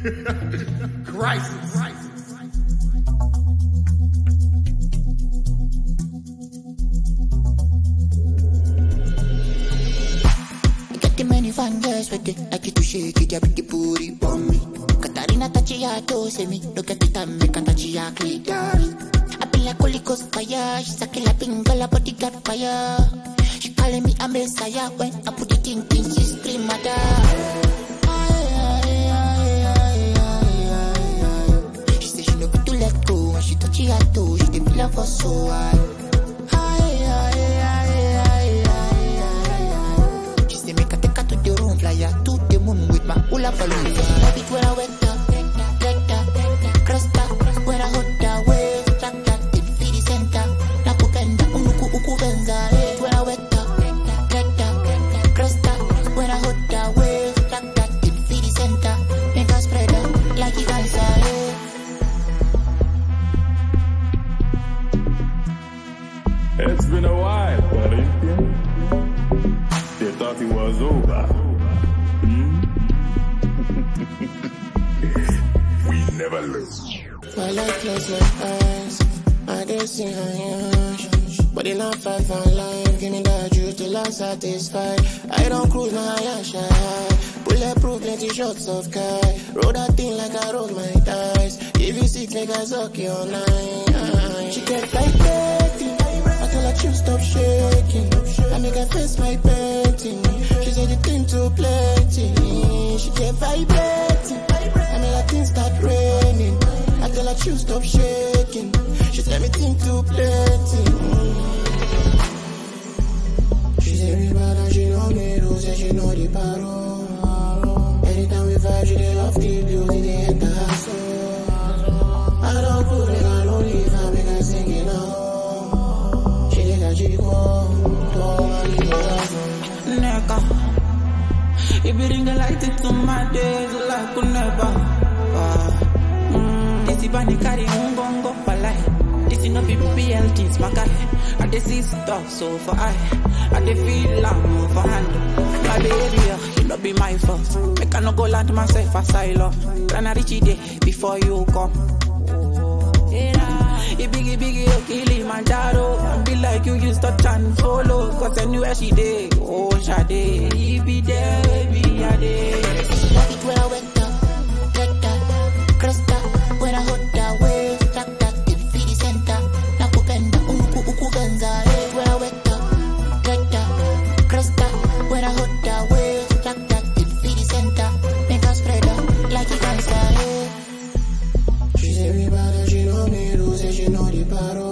Crisis. Many fan girls with it, like it to shake it, ya big booty on me. Katarina Tachiato, say me, look at the time, make a Tachia clitoris. I be like Holy Ghost fire, she's a killer pingala, body got fire. She calling me a messiah, when I put it in, she scream, mother. She say she no good to let go, when she touch her toe, she dey feel her for so high. To the moon with my hula balloon. Love it when I wet up, cresta, when I hold the way, track that in the center. Nakupenda, unuku benza. When I wet up, cresta, when I hold the way, track that in the center. Make us spread up like it cancer. It's been a while, buddy. They thought it was over. We never lose. While I close my eyes, I can see how you but in a fight for life, give me that juice till I'm satisfied. I don't cruise my eye, shy. Bulletproof, plenty shots of Kai. Roll that thing like I roll my dice. If you sick, make I suck you all night. She get vibrating. I tell her to stop shaking. I make her face my painting. She said the thing too plenty. She get vibrating. I make her things start raining. I tell her to stop shaking. She said me think too plenty. She said me bad and she know me too. Say she know the paro. Anytime we vibe, she dey love the beauty, they enter her soul. I don't put it, I don't leave her, make her sing it now. She dey got she go, don't want to Nigga, you be ringing like it to my days, like never. This is Bani carry go palai. This is no people BLTs, my guy. I dey see stuff so for I dey feel love for hand. My baby, you no be my fault. Make I no go land myself asylum. Tryna reach it there before you come. You biggie, Kilimanjaro. I be like you used to and follow. Cause anywhere she dey, oh Shade. You be there, baby, I dey. Love it when I wet up, cresta, when I hold the wave, track that in the center. Nakupenda, unuku benza. When I wet up, cresta, when I hold the wave, track that in the center. Make us spread up like it cancer. She say me bad and she know me too. Say she know the paro.